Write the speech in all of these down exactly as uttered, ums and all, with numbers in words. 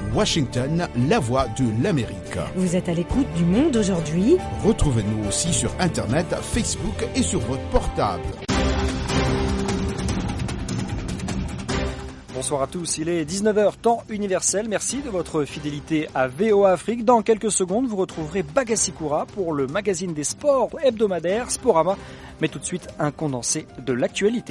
Washington, la voix de l'Amérique. Vous êtes à l'écoute du Monde aujourd'hui. Retrouvez-nous aussi sur Internet, Facebook et sur votre portable. Bonsoir à tous, il est dix-neuf heures, temps universel. Merci de votre fidélité à V O A Afrique. Dans quelques secondes, vous retrouverez Bagasikura pour le magazine des sports hebdomadaires Sporama. Mais tout de suite, un condensé de l'actualité.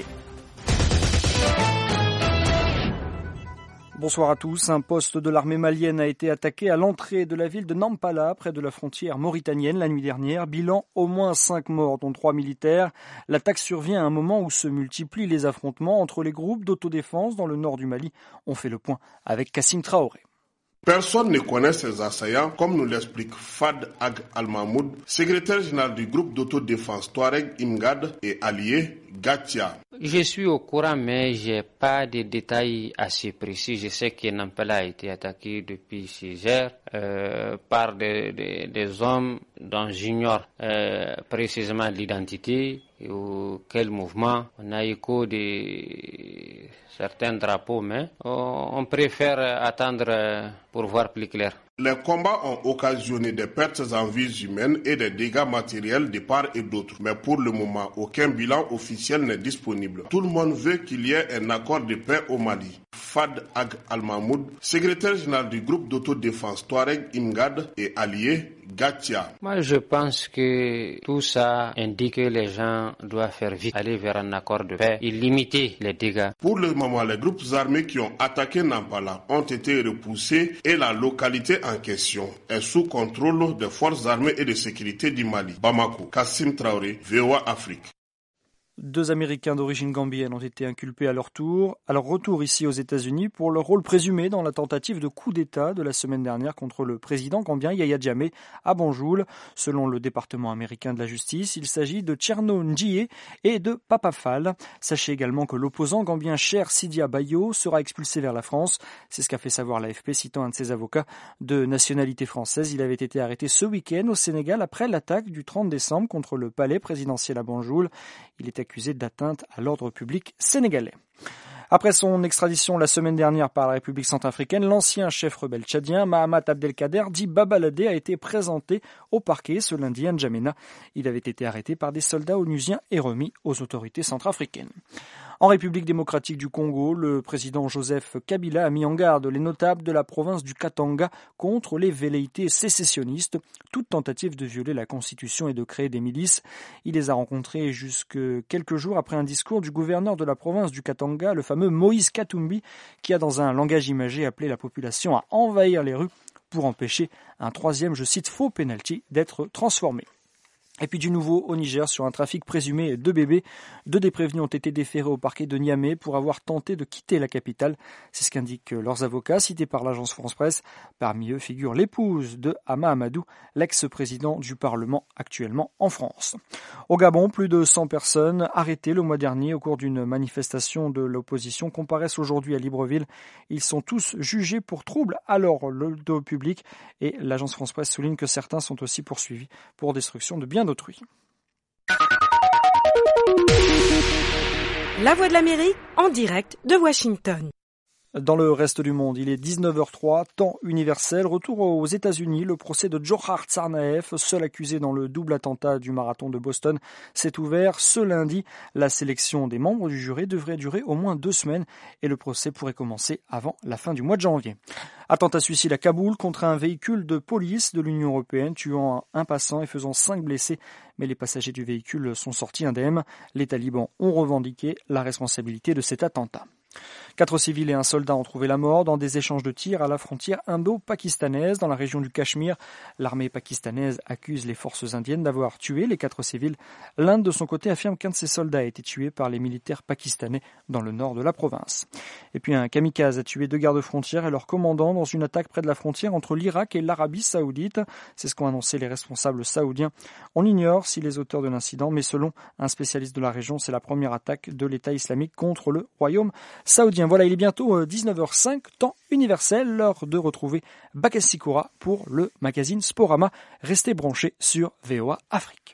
Bonsoir à tous. Un poste de l'armée malienne a été attaqué à l'entrée de la ville de Nampala, près de la frontière mauritanienne, la nuit dernière. Bilan, au moins cinq morts, dont trois militaires. L'attaque survient à un moment où se multiplient les affrontements entre les groupes d'autodéfense dans le nord du Mali. On fait le point avec Kassim Traoré. Personne ne connaît ces assaillants, comme nous l'explique Fad Ag Al-Mahmoud, secrétaire général du groupe d'autodéfense Touareg Imgad et allié Gatia. Je suis au courant, mais je n'ai pas de détails assez précis. Je sais que Nampala a été attaqué depuis six heures euh, par des, des, des hommes dont j'ignore euh, précisément l'identité ou quel mouvement. On a écho de certains drapeaux, mais on préfère attendre pour voir plus clair. Les combats ont occasionné des pertes en vies humaines et des dégâts matériels de part et d'autre. Mais pour le moment, aucun bilan officiel n'est disponible. Tout le monde veut qu'il y ait un accord de paix au Mali. Fad Ag Al-Mahmoud, secrétaire général du groupe d'autodéfense Touareg Imgad et allié Gatia. Moi, je pense que tout ça indique que les gens doivent faire vite, aller vers un accord de paix et limiter les dégâts. Pour le moment, les groupes armés qui ont attaqué Nampala ont été repoussés et la localité en question est sous contrôle des forces armées et de sécurité du Mali. Bamako, Kassim Traoré, V O A Afrique. Deux Américains d'origine gambienne ont été inculpés à leur tour, à leur retour ici aux États-Unis, pour leur rôle présumé dans la tentative de coup d'État de la semaine dernière contre le président gambien Yaya Jammeh à Banjul. Selon le département américain de la justice, il s'agit de Tcherno Ndjie et de Papa Fall. Sachez également que l'opposant gambien Cher Sidia Bayo sera expulsé vers la France. C'est ce qu'a fait savoir l'A F P, citant un de ses avocats de nationalité française. Il avait été arrêté ce week-end au Sénégal après l'attaque du trente décembre contre le palais présidentiel à Banjul. Il est accusé d'atteinte à l'ordre public sénégalais. Après son extradition la semaine dernière par la République centrafricaine, l'ancien chef rebelle tchadien Mahamat Abdelkader, dit Babalade, a été présenté au parquet ce lundi à N'Djamena. Il avait été arrêté par des soldats onusiens et remis aux autorités centrafricaines. En République démocratique du Congo, le président Joseph Kabila a mis en garde les notables de la province du Katanga contre les velléités sécessionnistes, toute tentative de violer la constitution et de créer des milices. Il les a rencontrés jusque quelques jours après un discours du gouverneur de la province du Katanga, le fameux Moïse Katumbi, qui a dans un langage imagé appelé la population à envahir les rues pour empêcher un troisième, je cite, faux penalty d'être transformé. Et puis du nouveau au Niger sur un trafic présumé de bébés. Deux des prévenus ont été déférés au parquet de Niamey pour avoir tenté de quitter la capitale. C'est ce qu'indiquent leurs avocats cités par l'agence France-Presse. Parmi eux figure l'épouse de Hama Amadou, l'ex-président du Parlement actuellement en France. Au Gabon, plus de cent personnes arrêtées le mois dernier au cours d'une manifestation de l'opposition comparaissent aujourd'hui à Libreville. Ils sont tous jugés pour troubles à l'ordre public et l'agence France-Presse souligne que certains sont aussi poursuivis pour destruction de biens d'autrui. La Voix de l'Amérique en direct de Washington. Dans le reste du monde, il est dix-neuf heures trois, temps universel. Retour aux États-Unis, le procès de Dzhokhar Tsarnaev, seul accusé dans le double attentat du marathon de Boston, s'est ouvert ce lundi. La sélection des membres du jury devrait durer au moins deux semaines et le procès pourrait commencer avant la fin du mois de janvier. Attentat suicide à Kaboul contre un véhicule de police de l'Union européenne, tuant un passant et faisant cinq blessés. Mais les passagers du véhicule sont sortis indemnes. Les talibans ont revendiqué la responsabilité de cet attentat. Quatre civils et un soldat ont trouvé la mort dans des échanges de tirs à la frontière indo-pakistanaise dans la région du Cachemire. L'armée pakistanaise accuse les forces indiennes d'avoir tué les quatre civils. L'Inde, de son côté, affirme qu'un de ses soldats a été tué par les militaires pakistanais dans le nord de la province. Et puis un kamikaze a tué deux gardes-frontières et leur commandant dans une attaque près de la frontière entre l'Irak et l'Arabie saoudite. C'est ce qu'ont annoncé les responsables saoudiens. On ignore si les auteurs de l'incident, mais selon un spécialiste de la région, c'est la première attaque de l'État islamique contre le royaume saoudien. Voilà, il est bientôt dix-neuf heures cinq, temps universel, l'heure de retrouver Bagasikura pour le magazine Sporama. Restez branchés sur V O A Afrique.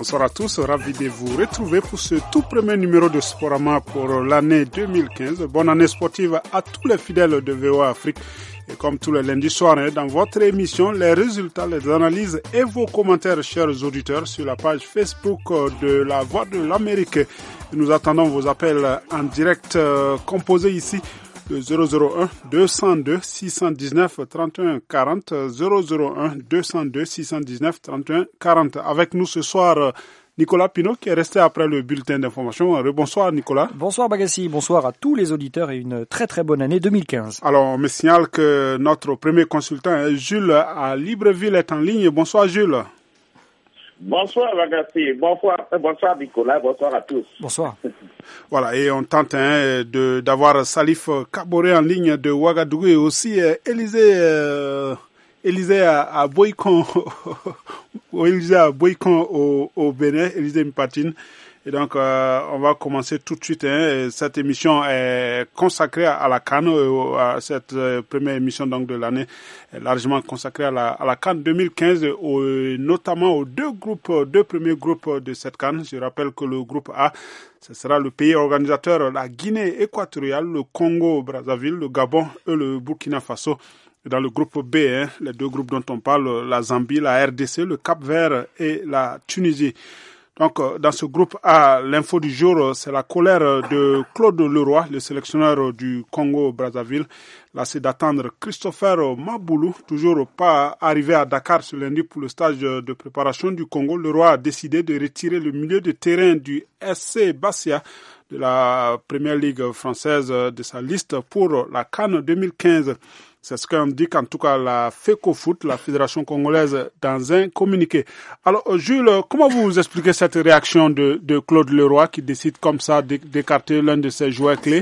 bonsoir à tous, ravi de vous retrouver pour ce tout premier numéro de Sporama pour l'année deux mille quinze. Bonne année sportive à tous les fidèles de V O A Afrique. Et comme tous les lundis soirs, dans votre émission, les résultats, les analyses et vos commentaires, chers auditeurs, sur la page Facebook de La Voix de l'Amérique. Nous attendons vos appels en direct euh, composés ici le zéro zéro un deux cent deux six cent dix-neuf trente et un quarante, zéro zéro un deux cent deux six cent dix-neuf trente et un quarante. Avec nous ce soir, Nicolas Pinault qui est resté après le bulletin d'information. Rebonsoir Nicolas. Bonsoir Bagassi, bonsoir à tous les auditeurs et une très très bonne année deux mille quinze. Alors on me signale que notre premier consultant, Jules à Libreville, est en ligne. Bonsoir Jules. Bonsoir Bagassi, bonsoir, bonsoir Nicolas, bonsoir à tous. Bonsoir. Voilà, et on tente hein, de d'avoir Salif Kaboré en ligne de Ouagadougou et aussi euh, Élisée euh, Élisée à, à Boycon Élisée à Boycon au, au Bénin, Élisée Mpatine. Et donc, euh, on va commencer tout de suite. Hein. Cette émission est consacrée à la CAN, euh, à cette euh, première émission donc de l'année, est largement consacrée à la, à la CAN deux mille quinze, au, notamment aux deux groupes, deux premiers groupes de cette CAN. Je rappelle que le groupe A, ce sera le pays organisateur, la Guinée équatoriale, le Congo-Brazzaville, le Gabon et le Burkina Faso. Dans le groupe B, hein, les deux groupes dont on parle, la Zambie, la R D C, le Cap-Vert et la Tunisie. Donc, dans ce groupe A, l'info du jour, c'est la colère de Claude Leroy, le sélectionneur du Congo-Brazzaville. Là, c'est d'attendre Christopher Maboulou, toujours pas arrivé à Dakar ce lundi pour le stage de préparation du Congo. Leroy a décidé de retirer le milieu de terrain du S C Bastia de la Première Ligue française de sa liste pour la CAN deux mille quinze. C'est ce qu'indique en tout cas la FECOFOOT, la Fédération congolaise, dans un communiqué. Alors, Jules, comment vous expliquez cette réaction de, de Claude Leroy qui décide comme ça d'écarter l'un de ses joueurs clés?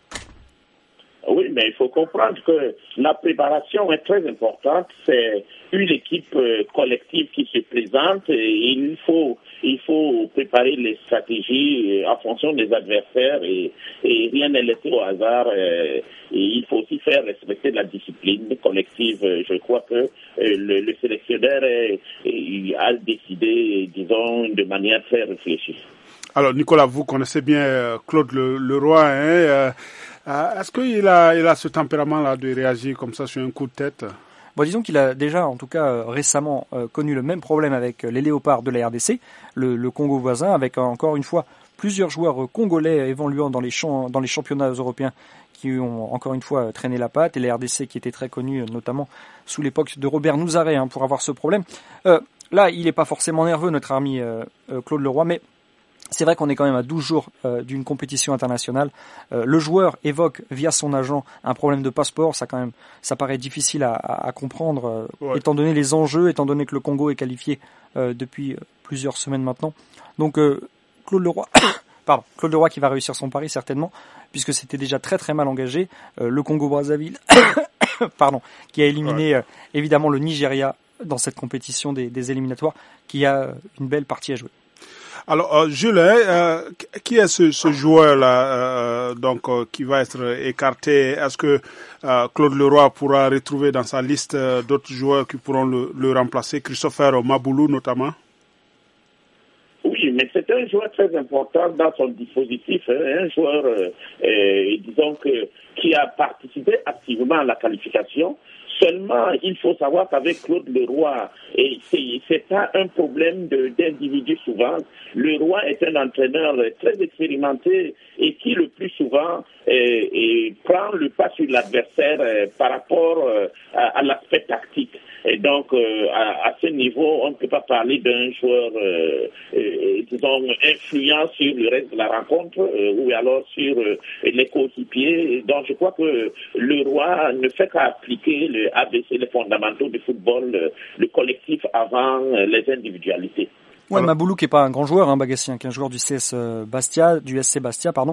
Oui, mais il faut comprendre que la préparation est très importante. C'est une équipe collective qui se présente et il faut il faut préparer les stratégies en fonction des adversaires et, et rien n'est laissé au hasard. Et il faut aussi faire respecter la discipline collective. Je crois que le, le sélectionneur est, est, a décidé, disons, de manière très réfléchie. Alors, Nicolas, vous connaissez bien Claude Le, Leroy. Hein, euh, est-ce qu'il a, il a ce tempérament-là de réagir comme ça sur un coup de tête? Bon, disons qu'il a déjà, en tout cas euh, récemment, euh, connu le même problème avec euh, les léopards de la R D C, le, le Congo voisin, avec euh, encore une fois plusieurs joueurs euh, congolais évoluant dans les, champs, dans les championnats européens qui ont encore une fois euh, traîné la patte, et la R D C qui était très connue, euh, notamment sous l'époque de Robert Nouzaré, hein, pour avoir ce problème. Euh, là, il n'est pas forcément nerveux, notre ami euh, euh, Claude Leroy, mais c'est vrai qu'on est quand même à douze jours euh, d'une compétition internationale. Euh, le joueur évoque via son agent un problème de passeport. Ça quand même, ça paraît difficile à, à, à comprendre, euh, ouais. étant donné les enjeux, étant donné que le Congo est qualifié euh, depuis plusieurs semaines maintenant. Donc euh, Claude Leroy, pardon, Claude Leroy qui va réussir son pari certainement, puisque c'était déjà très très mal engagé. Euh, le Congo-Brazzaville, pardon, qui a éliminé ouais. euh, évidemment le Nigeria dans cette compétition des, des éliminatoires, qui a une belle partie à jouer. Alors, euh, Jules, euh, qui est ce, ce joueur-là euh, donc euh, qui va être écarté? Est-ce que euh, Claude Leroy pourra retrouver dans sa liste euh, d'autres joueurs qui pourront le, le remplacer, Christopher Maboulou notamment? Oui, mais c'est un joueur très important dans son dispositif, hein, un joueur, euh, euh, disons que qui a participé activement à la qualification. Seulement, il faut savoir qu'avec Claude Leroy, et c'est, c'est pas un problème de, d'individu souvent. Leroy est un entraîneur très expérimenté et qui le plus souvent euh, et prend le pas sur l'adversaire euh, par rapport euh, à, à l'aspect tactique. Et donc, euh, à, à ce niveau, on ne peut pas parler d'un joueur, euh, euh, disons, influent sur le reste de la rencontre euh, ou alors sur euh, les coéquipiers. Donc, je crois que Leroy ne fait qu'à appliquer le A B C, les fondamentaux du football, le, le collectif avant les individualités. Ouais, Maboulou qui est pas un grand joueur, hein, Bagassi, qui est un joueur du C S Bastia, du S C Bastia, pardon.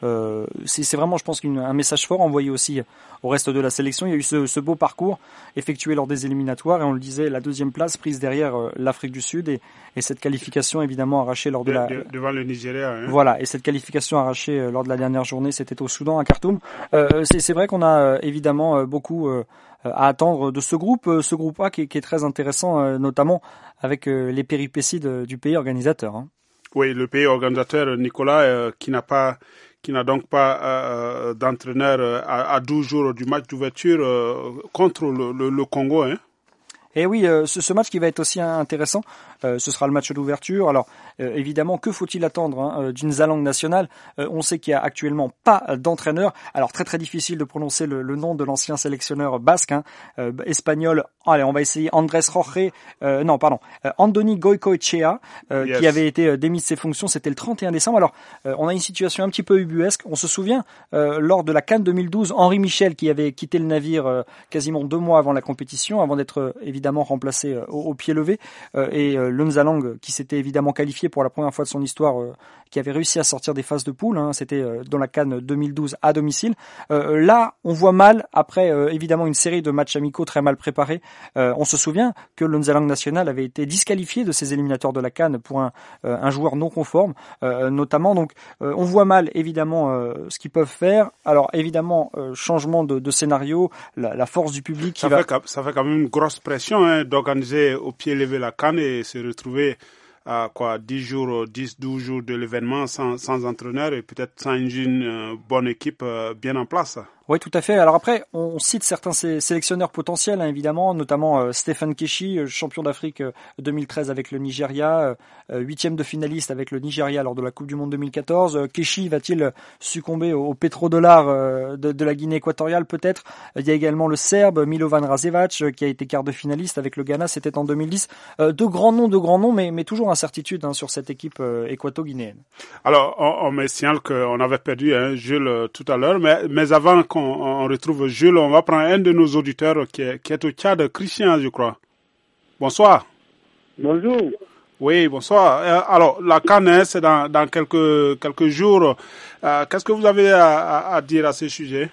euh, c'est, c'est vraiment, je pense, une, un message fort envoyé aussi au reste de la sélection. Il y a eu ce, ce beau parcours effectué lors des éliminatoires et on le disait, la deuxième place prise derrière euh, l'Afrique du Sud et, et cette qualification évidemment arrachée lors de, de la... De, devant le Nigeria. Hein. Voilà, et cette qualification arrachée euh, lors de la dernière journée, c'était au Soudan, à Khartoum. Euh, c'est, c'est vrai qu'on a euh, évidemment euh, beaucoup euh, à attendre de ce groupe, euh, ce groupe A qui, qui est très intéressant, euh, notamment avec euh, les péripéties de, du pays organisateur. Hein. Oui, le pays organisateur, Nicolas, euh, qui n'a pas... qui n'a donc pas euh, d'entraîneur à, à douze jours du match d'ouverture euh, contre le, le, le Congo. Hein. Et oui, euh, ce, ce match qui va être aussi intéressant, euh, ce sera le match d'ouverture. Alors euh, évidemment, que faut-il attendre hein, d'une langue nationale? euh, On sait qu'il y a actuellement pas d'entraîneur. Alors très très difficile de prononcer le, le nom de l'ancien sélectionneur basque, hein, euh, espagnol. Allez, on va essayer Andrés Jorge, euh, non pardon, euh, Andoni Goicoechea, euh, yes. qui avait été euh, démis de ses fonctions. C'était le trente et un décembre. Alors euh, on a une situation un petit peu ubuesque. On se souvient euh, lors de la CAN deux mille douze, Henri Michel qui avait quitté le navire euh, quasiment deux mois avant la compétition, avant d'être euh, évidemment évidemment remplacé euh, au, au pied levé euh, et euh, Lunzalang qui s'était évidemment qualifié pour la première fois de son histoire, euh, qui avait réussi à sortir des phases de poule, hein, c'était euh, dans la CAN deux mille douze à domicile. Euh, là, on voit mal, après euh, évidemment une série de matchs amicaux très mal préparés, euh, on se souvient que Lunzalang National avait été disqualifié de ces éliminatoires de la CAN pour un, euh, un joueur non conforme, euh, notamment. Donc euh, on voit mal évidemment euh, ce qu'ils peuvent faire. Alors évidemment, euh, changement de, de scénario, la, la force du public qui ça va... Fait, ça fait quand même une grosse pression hein, d'organiser au pied levé la CAN et se retrouver à quoi dix jours, dix, douze jours de l'événement sans, sans entraîneur et peut-être sans une euh, bonne équipe euh, bien en place. Oui, tout à fait. Alors après, on cite certains sé- sélectionneurs potentiels, hein, évidemment, notamment euh, Stéphane Keshi, euh, champion d'Afrique euh, deux mille treize avec le Nigeria, euh, huitième de finaliste avec le Nigeria lors de la Coupe du Monde deux mille quatorze. Euh, Keshi va-t-il succomber au, au pétrodollar euh, de, de la Guinée équatoriale peut-être? Il y a également le Serbe Milovan Razevac euh, qui a été quart de finaliste avec le Ghana, c'était en deux mille dix. Euh, de grands noms, de grands noms, mais, mais toujours incertitude hein, sur cette équipe euh, équato-guinéenne. Alors, on, on me signale qu'on avait perdu hein, Jules tout à l'heure, mais, mais avant qu'on on retrouve Jules, on va prendre un de nos auditeurs qui est, qui est au Tchad, Christian, je crois. Bonsoir. Bonjour. Oui, bonsoir. Euh, alors, la CAN, hein, c'est dans, dans quelques, quelques jours. Euh, qu'est-ce que vous avez à, à, à dire à ce sujet?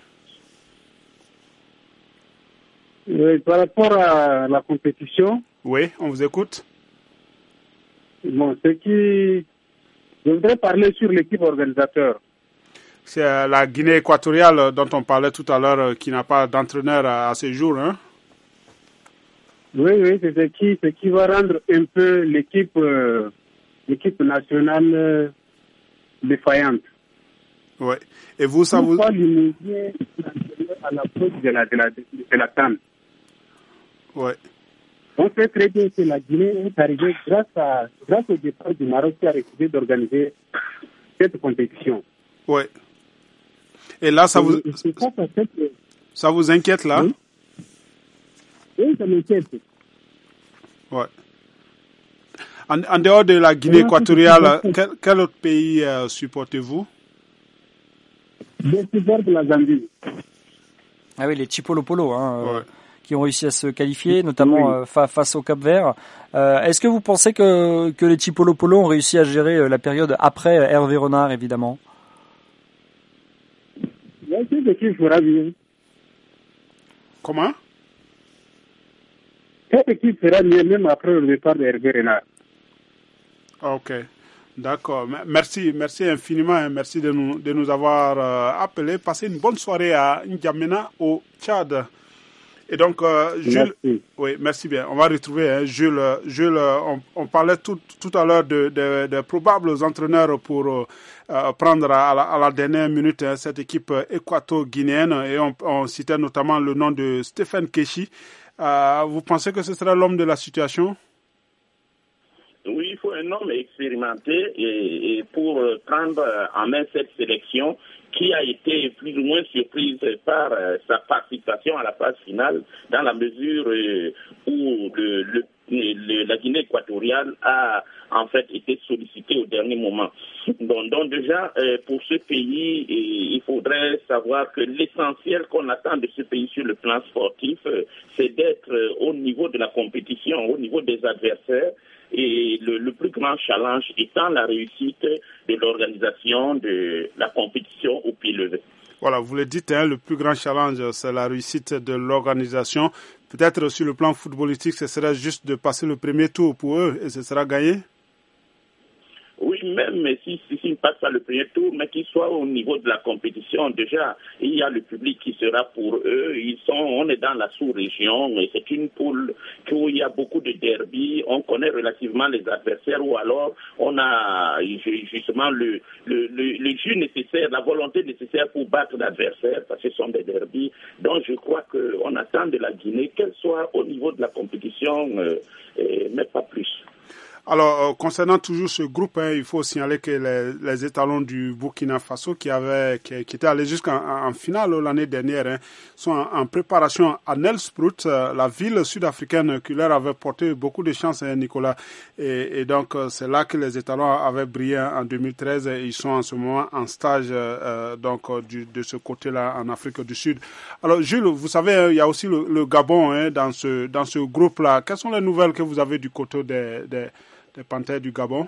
Oui, par rapport à la compétition. Oui, on vous écoute. Bon, ce qui... Je voudrais parler sur l'équipe organisateur. C'est la Guinée équatoriale dont on parlait tout à l'heure qui n'a pas d'entraîneur à, à ce jour, hein? Oui, oui, c'est ce qui, ce qui va rendre un peu l'équipe, euh, l'équipe nationale euh, défaillante. Oui. Et vous, ça vous... Pourquoi limiter à l'approche de la, de la, de la CAN? Oui. On sait très bien que la Guinée est arrivée grâce, à, grâce au départ du Maroc qui a refusé d'organiser cette compétition. Oui. Et là, ça vous, ça, que... ça vous inquiète, là? Oui, oui ça m'inquiète. Ouais. En, en dehors de la Guinée équatoriale, quel, quel autre pays euh, supportez-vous? Je supporte la Zambie. Ah oui, les Chipolopolo, hein, ouais. euh, qui ont réussi à se qualifier, notamment oui. euh, face au Cap-Vert. Euh, est-ce que vous pensez que, que les Chipolopolo ont réussi à gérer euh, la période après Hervé Renard, évidemment? Cette équipe fera mieux. Comment? Cette équipe fera mieux même après le départ de Hervé Renard. Ok, d'accord. Merci, merci infiniment. Merci de nous, de nous avoir euh, appelés. Passez une bonne soirée à N'Djamena au Tchad. Et donc, euh, Jules, merci. Oui, merci bien. On va retrouver hein, Jules. Jules, on, on parlait tout, tout à l'heure de, de, de probables entraîneurs pour euh, prendre à la, à la dernière minute hein, cette équipe équato-guinéenne. Et on, on citait notamment le nom de Stéphane Keshi. Euh, vous pensez que ce sera l'homme de la situation? Oui, il faut un homme expérimenté et, et pour prendre en main cette sélection qui a été plus ou moins surprise par euh, sa participation à la phase finale dans la mesure euh, où le, le, le, la Guinée équatoriale a en fait été sollicitée au dernier moment. Donc, donc déjà, euh, pour ce pays, et, il faudrait savoir que l'essentiel qu'on attend de ce pays sur le plan sportif, euh, c'est d'être euh, au niveau de la compétition, au niveau des adversaires. Et le, le plus grand challenge étant la réussite de l'organisation de la compétition au pied levé. Voilà, vous le dites, hein, le plus grand challenge, c'est la réussite de l'organisation. Peut-être sur le plan footballistique, ce serait juste de passer le premier tour pour eux et ce sera gagné? Oui, même si s'ils si, si passent pas le premier tour, mais qu'ils soient au niveau de la compétition, déjà, il y a le public qui sera pour eux. Ils sont, on est dans la sous-région, et c'est une poule où il y a beaucoup de derbies. On connaît relativement les adversaires, ou alors on a justement le, le, le, le jus nécessaire, la volonté nécessaire pour battre l'adversaire, parce que ce sont des derbies. Donc je crois qu'on attend de la Guinée qu'elle soit au niveau de la compétition, euh, et, mais pas plus. Alors, euh, concernant toujours ce groupe, hein, il faut signaler que les, les étalons du Burkina Faso qui avaient, qui, qui étaient allés jusqu'en en finale l'année dernière, hein, sont en, en préparation à Nelspruit, euh, la ville sud-africaine qui leur avait porté beaucoup de chance, hein, Nicolas. Et, et donc, euh, c'est là que les étalons avaient brillé en deux mille treize. Et ils sont en ce moment en stage euh, donc euh, du, de ce côté-là en Afrique du Sud. Alors, Jules, vous savez, hein, il y a aussi le, le Gabon hein, dans ce dans ce groupe-là. Quelles sont les nouvelles que vous avez du côté des, des les Panthères du Gabon?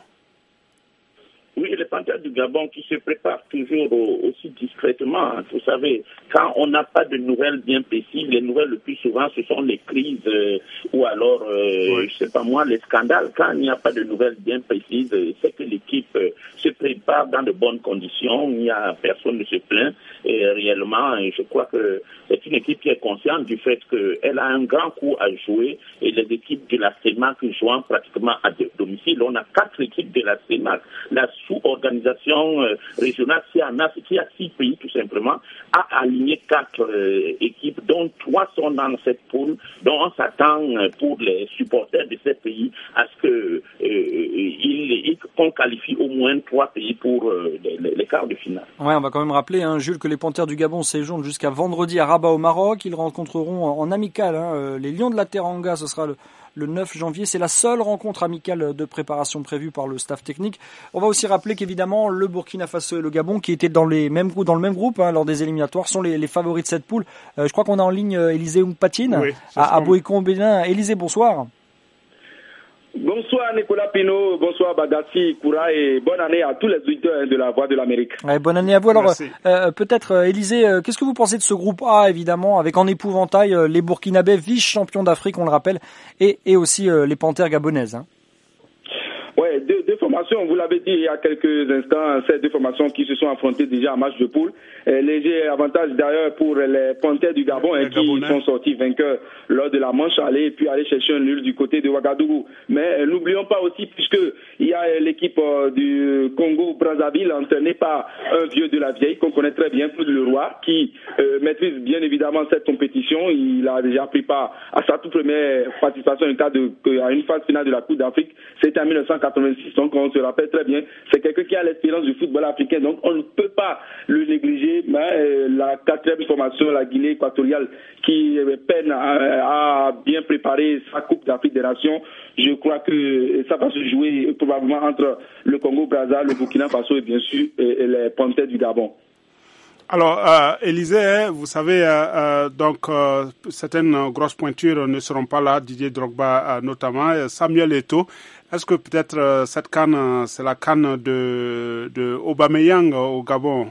Oui, les Panthères du Gabon qui se préparent toujours aussi discrètement. Vous savez, quand on n'a pas de nouvelles bien précises, les nouvelles le plus souvent, ce sont les crises euh, ou alors, euh, oui. je sais pas moi, les scandales. Quand il n'y a pas de nouvelles bien précises, c'est que l'équipe euh, se prépare dans de bonnes conditions. Il n'y a personne ne se plaint. Et réellement, je crois que c'est une équipe qui est consciente du fait qu'elle a un grand coup à jouer. Et les équipes de la CEMAC jouant pratiquement à domicile. On a quatre équipes de la CEMAC. La sous-organisation euh, régionale qui a, qui a six pays tout simplement, a aligné quatre euh, équipes, dont trois sont dans cette poule, dont on s'attend euh, pour les supporters de ces pays à ce que euh, il, qu'on qualifie au moins trois pays pour euh, les, les quarts de finale. Ouais, on va quand même rappeler, hein, Jules, que les Panthères du Gabon séjournent jusqu'à vendredi à Rabat au Maroc. Ils rencontreront en, en amical hein, les Lions de la Teranga. Ce sera le Le neuf janvier, c'est la seule rencontre amicale de préparation prévue par le staff technique. On va aussi rappeler qu'évidemment, le Burkina Faso et le Gabon, qui étaient dans, les mêmes, dans le même groupe hein, lors des éliminatoires, sont les, les favoris de cette poule. Euh, je crois qu'on a en ligne euh, Élisée Oungpatine oui, à, à Boïcon-Bénin. Élisée, bonsoir. Bonsoir Nicolas Pino, bonsoir Bagassi Koura et bonne année à tous les auditeurs de la Voix de l'Amérique. Ouais, bonne année à vous. Alors euh, peut-être euh, Élisée, euh, qu'est-ce que vous pensez de ce groupe A évidemment, avec en épouvantail euh, les Burkinabés vice-champions d'Afrique, on le rappelle, et, et aussi euh, les Panthères gabonaises hein. Ouais, deux, deux formations, vous l'avez dit il y a quelques instants, ces deux formations qui se sont affrontées déjà en match de poule. Et léger avantage d'ailleurs pour les Panthères du Gabon hein, qui Gabonais. sont sortis vainqueurs lors de la manche aller et puis aller chercher un nul du côté de Ouagadougou. Mais euh, n'oublions pas aussi, puisque il y a l'équipe euh, du Congo-Brazzaville entraînée par un vieux de la vieille qu'on connaît très bien, Claude Leroy, qui euh, maîtrise bien évidemment cette compétition. Il a déjà pris part à sa toute première participation en cas de, à une phase finale de la Coupe d'Afrique. C'était en mille neuf cent quatre-vingt-six, donc on se rappelle très bien. C'est quelqu'un qui a l'expérience du football africain, donc on ne peut pas le négliger. Mais euh, la quatrième formation, la Guinée équatoriale, qui euh, peine à, à bien préparer sa Coupe d'Afrique des Nations, je crois que ça va se jouer probablement entre le Congo-Brazza, le Burkina Faso et bien sûr et, et les Panthères du Gabon. Alors, euh, Élisée, vous savez, euh, euh, donc euh, certaines grosses pointures ne seront pas là, Didier Drogba euh, notamment, Samuel Eto'o. Est-ce que peut-être euh, cette CAN, c'est la CAN de, de Aubameyang au Gabon?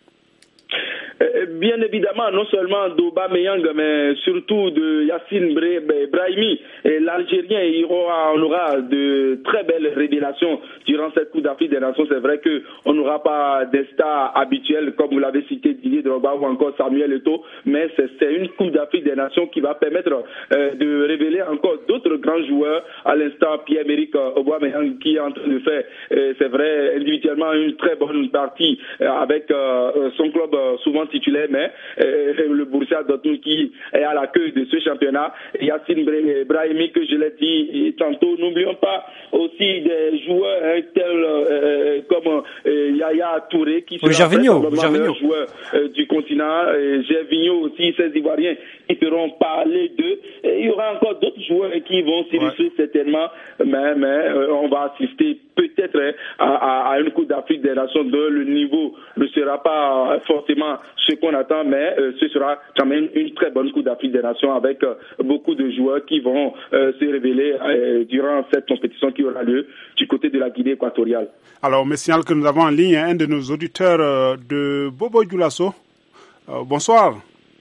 Bien évidemment, non seulement d'Aubameyang, mais surtout de Yacine Brahimi. Et l'Algérien, il aura, on aura de très belles révélations durant cette Coupe d'Afrique des Nations. C'est vrai qu'on n'aura pas des stars habituels, comme vous l'avez cité, Didier Drogba ou encore Samuel Eto'o, mais c'est, c'est une Coupe d'Afrique des Nations qui va permettre euh, de révéler encore d'autres grands joueurs, à l'instant Pierre-Emerick Aubameyang, qui est en train de faire, euh, c'est vrai, individuellement une très bonne partie euh, avec euh, son club euh, souvent titulaire, mais euh, le Borussia Dortmund qui est à la queue de ce championnat. Yacine Brahimi, que je l'ai dit tantôt, n'oublions pas aussi des joueurs hein, tels euh, comme euh, Yaya Touré, qui oui, sera un joueur euh, du continent, et Gervinho aussi, ces Ivoiriens qui feront parler d'eux. Et il y aura encore d'autres joueurs qui vont s'illustrer ouais. certainement, mais, mais euh, on va assister peut-être hein, à, à, à une Coupe d'Afrique des Nations dont le niveau ne sera pas forcément ce qu'on attend, mais euh, ce sera quand même une très bonne Coupe d'Afrique des Nations avec euh, beaucoup de joueurs qui vont euh, se révéler euh, durant cette compétition qui aura lieu du côté de la Guinée équatoriale. Alors, on me signale que nous avons en ligne un de nos auditeurs euh, de Bobo Dioulasso. Euh, bonsoir.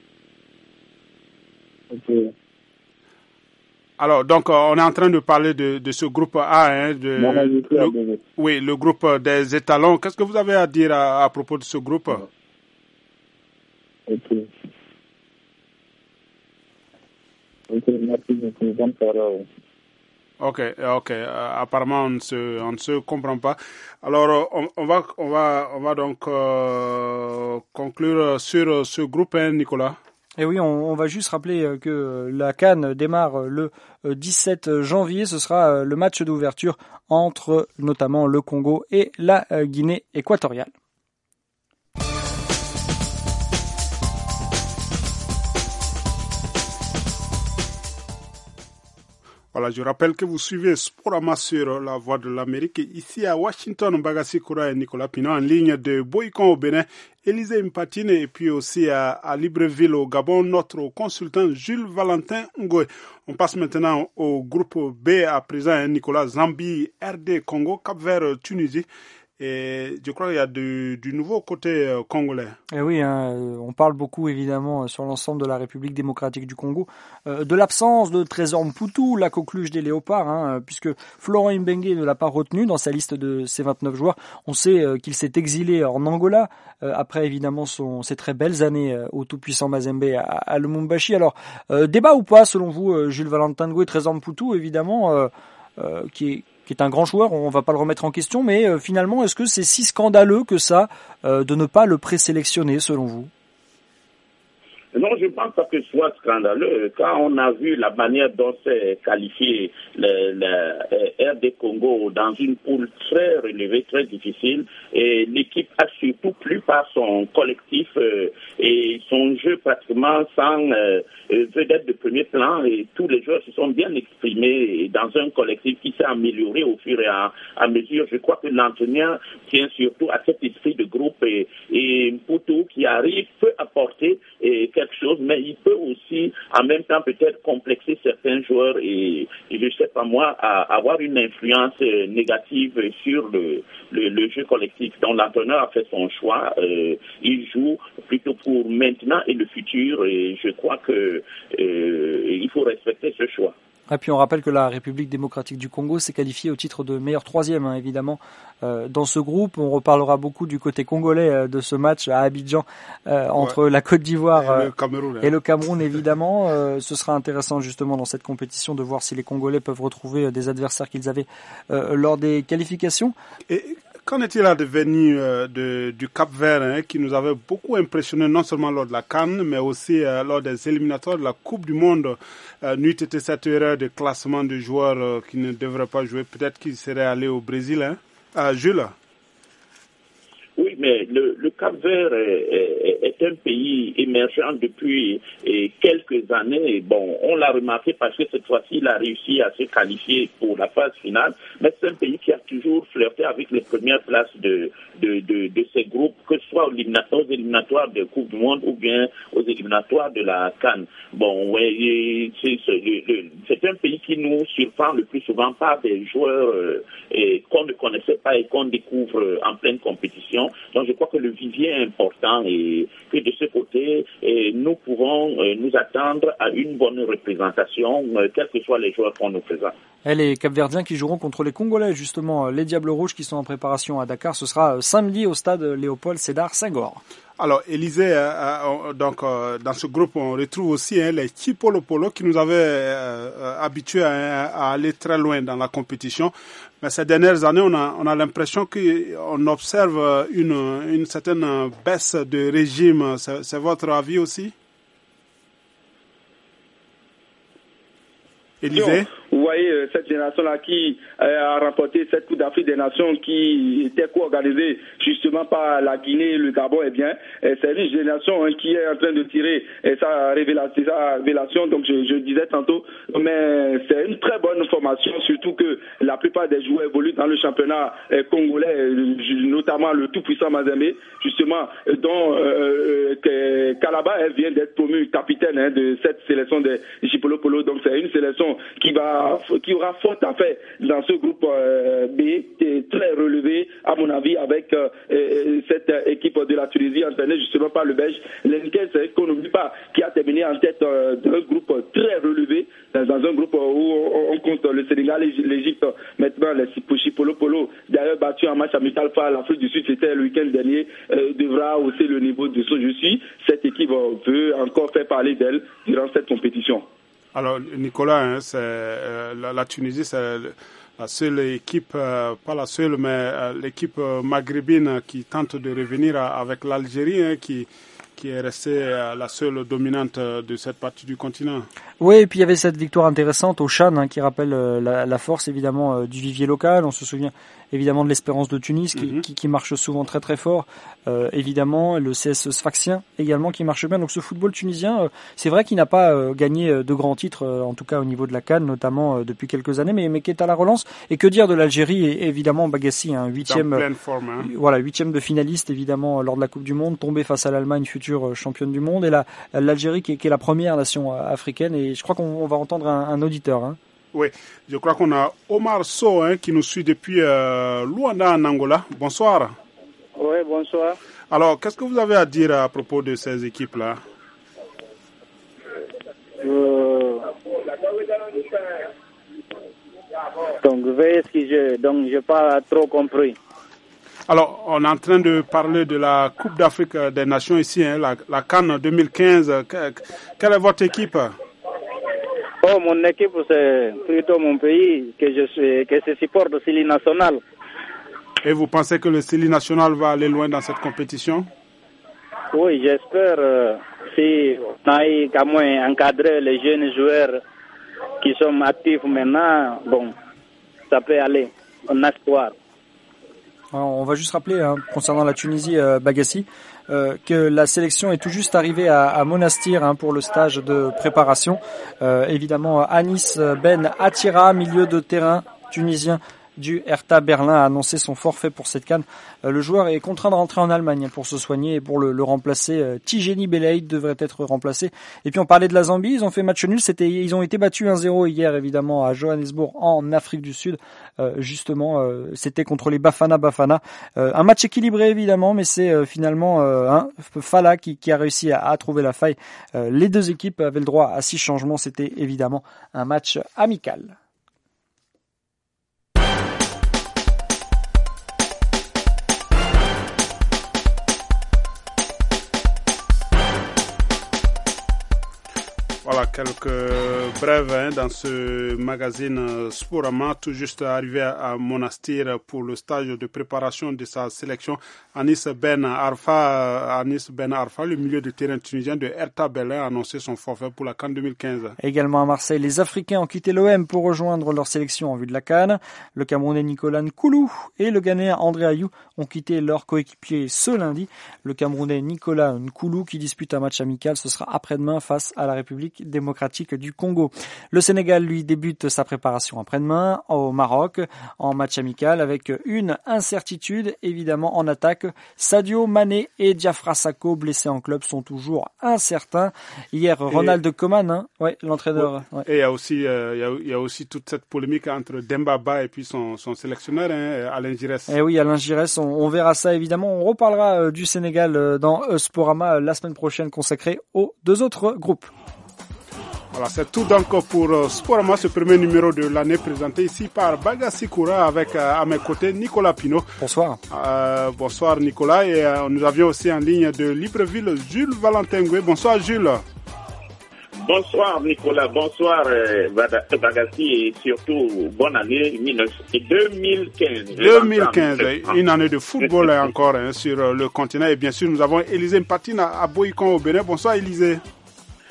Okay. Alors, donc, euh, on est en train de parler de, de ce groupe A, hein, de, non, non, le, oui, le groupe des étalons. Qu'est-ce que vous avez à dire à, à propos de ce groupe? Ok. Ok, merci beaucoup. Bonne soirée. Ok, ok. Euh, apparemment, on ne se, on ne se comprend pas. Alors, on, on va, on va, on va donc euh, conclure sur ce groupe, hein, Nicolas. Et oui, on, on va juste rappeler que la CAN démarre le dix-sept janvier. Ce sera le match d'ouverture entre notamment le Congo et la Guinée équatoriale. Voilà, je rappelle que vous suivez Sporama sur la Voix de l'Amérique. Ici à Washington, Bagassi Koura et Nicolas Pinot en ligne de Boycon au Bénin, Élisée Mpatine et puis aussi à, à Libreville au Gabon, notre consultant Jules Valentin Ngoé. On passe maintenant au groupe B à présent, hein, Nicolas, Zambie, R D Congo, Cap-Vert, Tunisie. Et je crois qu'il y a du, du nouveau côté euh, congolais. Et oui, hein, on parle beaucoup évidemment sur l'ensemble de la République démocratique du Congo euh, de l'absence de Trésor Mputu, la coqueluche des léopards, hein, puisque Florent Ibenge ne l'a pas retenu dans sa liste de ses vingt-neuf joueurs. On sait euh, qu'il s'est exilé en Angola euh, après évidemment son, ses très belles années euh, au tout-puissant Mazembe à, à Lumumbashi. Alors euh, débat ou pas selon vous, euh, Jules Valentin Ngoé, Trésor Mputu évidemment euh, euh, qui est qui est un grand joueur, on va pas le remettre en question, mais euh, finalement, est-ce que c'est si scandaleux que ça euh, de ne pas le présélectionner, selon vous? Non, je ne pense pas que ce soit scandaleux. Quand on a vu la manière dont s'est qualifié le, le R D Congo dans une poule très relevée, très difficile, et l'équipe a surtout plu par son collectif euh, et son jeu pratiquement sans euh, vedette de premier plan, et tous les joueurs se sont bien exprimés dans un collectif qui s'est amélioré au fur et à, à mesure. Je crois que l'entraîneur tient surtout à cet esprit de groupe, et, et Mputu qui arrive peut apporter et, quelque chose, mais il peut aussi en même temps peut-être complexer certains joueurs et, et je ne sais pas moi, à, avoir une influence négative sur le, le, le jeu collectif. Donc l'entraîneur a fait son choix, euh, il joue plutôt pour maintenant et le futur, et je crois que euh, il faut respecter ce choix. Et puis on rappelle que la République démocratique du Congo s'est qualifiée au titre de meilleur troisième, hein, évidemment, euh, dans ce groupe. On reparlera beaucoup du côté congolais euh, de ce match à Abidjan euh, entre ouais. la Côte d'Ivoire et, euh, le Cameroun, et le Cameroun, évidemment. Euh, ce sera intéressant justement dans cette compétition de voir si les Congolais peuvent retrouver des adversaires qu'ils avaient euh, lors des qualifications. Et qu'en est-il advenu euh, de, du Cap-Vert, hein, qui nous avait beaucoup impressionné non seulement lors de la CAN, mais aussi euh, lors des éliminatoires de la Coupe du Monde, euh, n'eût été cette erreur de classement de joueurs euh, qui ne devraient pas jouer. Peut-être qu'ils seraient allés au Brésil, hein. Ah, Jules? Oui, mais le, le Cap-Vert est, est, est un pays émergent depuis et, quelques années. Bon, on l'a remarqué parce que cette fois-ci, il a réussi à se qualifier pour la phase finale. Mais c'est un pays qui a toujours flirté avec les premières places de, de, de, de ces groupes, que ce soit aux éliminatoires, aux éliminatoires de Coupe du Monde ou bien aux éliminatoires de la CAN. Bon, ouais, c'est, c'est, le, c'est un pays qui nous surprend le plus souvent par des joueurs euh, et, qu'on ne connaissait pas et qu'on découvre en pleine compétition. Donc je crois que le vivier est important et que de ce côté, et nous pouvons euh, nous attendre à une bonne représentation, euh, quels que soient les joueurs qu'on nous présente. Et les Capverdiens qui joueront contre les Congolais, justement, les Diables Rouges qui sont en préparation à Dakar, ce sera samedi au stade Léopold Sédar Senghor. Alors, Élisée, euh, euh, donc, euh, dans ce groupe, on retrouve aussi hein, les Chipolo-Polo qui nous avaient euh, habitués à, à aller très loin dans la compétition. Mais ces dernières années, on a, on a l'impression qu'on observe une, une certaine baisse de régime. C'est, c'est votre avis aussi, Élisée? vous voyez euh, cette génération-là qui euh, a remporté cette Coupe d'Afrique des Nations qui était co-organisée justement par la Guinée et le Gabon, eh bien, euh, c'est une génération hein, qui est en train de tirer euh, sa, révélation, sa révélation, donc je, je disais tantôt, mais c'est une très bonne formation, surtout que la plupart des joueurs évoluent dans le championnat euh, congolais, euh, notamment le tout-puissant Mazembe, justement, euh, dont euh, euh, Kalaba elle vient d'être promu capitaine hein, de cette sélection des Chipolo Polo, donc c'est une sélection qui va qui aura fort à faire dans ce groupe euh, B, très relevé à mon avis avec euh, euh, cette équipe de la Tunisie entraînée justement par le Belge Lenkel, c'est qu'on n'oublie pas, qui a terminé en tête euh, d'un groupe très relevé, dans un groupe où on, on compte le Sénégal et l'Égypte, maintenant les Chipolo Polo, d'ailleurs battu en match amical par l'Afrique du Sud, c'était le week-end dernier, euh, devra hausser le niveau de ce jeu-ci. Cette équipe euh, veut encore faire parler d'elle durant cette compétition. Alors, Nicolas, hein, c'est, euh, la, la Tunisie, c'est la seule équipe, euh, pas la seule, mais euh, l'équipe euh, maghrébine qui tente de revenir à, avec l'Algérie, hein, qui, qui est restée euh, la seule dominante de cette partie du continent. Oui, et puis il y avait cette victoire intéressante au Chan, hein, qui rappelle euh, la, la force évidemment euh, du vivier local. On se souvient évidemment de l'Espérance de Tunis qui, mm-hmm. qui, qui marche souvent très très fort. Euh, évidemment, le C S Sfaxien également qui marche bien. Donc ce football tunisien, euh, c'est vrai qu'il n'a pas euh, gagné de grands titres, euh, en tout cas au niveau de la CAN, notamment euh, depuis quelques années, mais, mais qui est à la relance. Et que dire de l'Algérie, et évidemment Bagassi, hein, huitième, en pleine forme, hein. Voilà, huitième de finaliste évidemment lors de la Coupe du Monde, tombé face à l'Allemagne, future championne du monde, et la, l'Algérie qui est, qui est la première nation africaine. Et je crois qu'on on va entendre un, un auditeur. Hein. Oui, je crois qu'on a Omar Sow hein, qui nous suit depuis euh, Luanda en Angola. Bonsoir. Oui, bonsoir. Alors, qu'est-ce que vous avez à dire à propos de ces équipes-là? euh... Donc, veuillez excuser, donc je n'ai pas trop compris. Alors, on est en train de parler de la Coupe d'Afrique des Nations ici, hein, la, la CAN deux mille quinze. Quelle est votre équipe? Oh, mon équipe, c'est plutôt mon pays que je suis, que je supporte au Sili national. Et vous pensez que le Sili national va aller loin dans cette compétition? Oui, j'espère. Euh, si on a qu'à moins encadrer les jeunes joueurs qui sont actifs maintenant, bon, ça peut aller. On a espoir. Alors, on va juste rappeler, hein, concernant la Tunisie, euh, Bagassi, euh, que la sélection est tout juste arrivée à, à Monastir hein, pour le stage de préparation. Euh, évidemment, Anis Ben Attira, milieu de terrain tunisien du Hertha Berlin, a annoncé son forfait pour cette CAN. Euh, le joueur est contraint de rentrer en Allemagne pour se soigner et pour le, le remplacer. Euh, Tijeni Belaïd devrait être remplacé. Et puis on parlait de la Zambie, ils ont fait match nul. C'était, ils ont été battus un zéro hier évidemment à Johannesburg en Afrique du Sud. Euh, justement, euh, c'était contre les Bafana Bafana. Euh, un match équilibré évidemment, mais c'est euh, finalement euh, hein, Fala qui, qui a réussi à, à trouver la faille. Euh, les deux équipes avaient le droit à six changements. C'était évidemment un match amical. Voilà, quelques brèves hein, dans ce magazine Sporama, tout juste arrivé à Monastir pour le stage de préparation de sa sélection. Anis Ben Arfa, Anis Ben Arfa, le milieu de terrain tunisien de Hertha Berlin, a annoncé son forfait pour la CAN deux mille quinze. Également à Marseille, les Africains ont quitté l'O M pour rejoindre leur sélection en vue de la CAN. Le Camerounais Nicolas Nkoulou et le Ghanéen André Ayou ont quitté leur coéquipier ce lundi. Le Camerounais Nicolas Nkoulou qui dispute un match amical, ce sera après-demain face à la République démocratique du Congo. Le Sénégal, lui, débute sa préparation après-demain au Maroc en match amical avec une incertitude, évidemment, en attaque. Sadio Mané et Diafra Sakho, blessés en club, sont toujours incertains. Hier, et Ronald Koeman, hein, ouais, l'entraîneur. Ouais. Et il y a aussi, euh, il y a, il y a aussi toute cette polémique entre Demba Ba et puis son, son sélectionneur, hein, Alain Giresse. Eh oui, Alain Giresse, on, on verra ça évidemment. On reparlera euh, du Sénégal euh, dans euh, Sporama euh, la semaine prochaine, consacrée aux deux autres groupes. Voilà, c'est tout donc pour euh, Sporama, ce premier numéro de l'année présenté ici par Bagassi Koura avec euh, à mes côtés Nicolas Pinault. Bonsoir. Euh, bonsoir Nicolas et euh, nous avions aussi en ligne de Libreville Jules Valentin Goué. Bonsoir Jules. Bonsoir Nicolas, bonsoir euh, Bagassi et surtout bonne année deux mille quinze. deux mille quinze, une année de football encore hein, sur le continent et bien sûr nous avons Élisée Mpatine à Boïkon au Bénin. Bonsoir Élisée. Bonsoir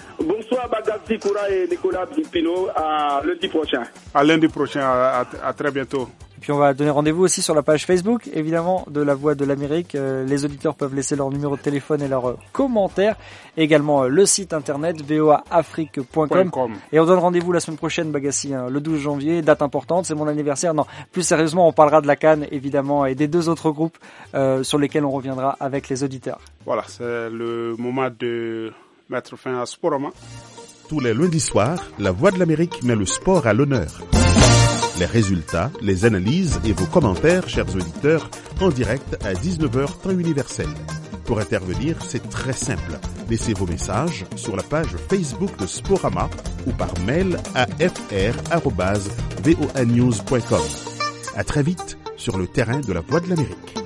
Bonsoir Bagassi Koura et Nicolas Pino. À lundi prochain. À lundi prochain, à, à, à très bientôt. Et puis on va donner rendez-vous aussi sur la page Facebook, évidemment, de La Voix de l'Amérique. Euh, les auditeurs peuvent laisser leur numéro de téléphone et leurs euh, commentaires. Également euh, le site internet v o a afrique point com. Et on donne rendez-vous la semaine prochaine, Bagassi, hein, le douze janvier, date importante, c'est mon anniversaire. Non, plus sérieusement, on parlera de la CAN, évidemment, et des deux autres groupes euh, sur lesquels on reviendra avec les auditeurs. Voilà, c'est le moment de mettre fin à Sporama. Tous les lundis soirs, La Voix de l'Amérique met le sport à l'honneur. Les résultats, les analyses et vos commentaires, chers auditeurs, en direct à dix-neuf heures temps universel. Pour intervenir, c'est très simple. Laissez vos messages sur la page Facebook de Sporama ou par mail à f r arobase voa news point com. À très vite sur le terrain de La Voix de l'Amérique.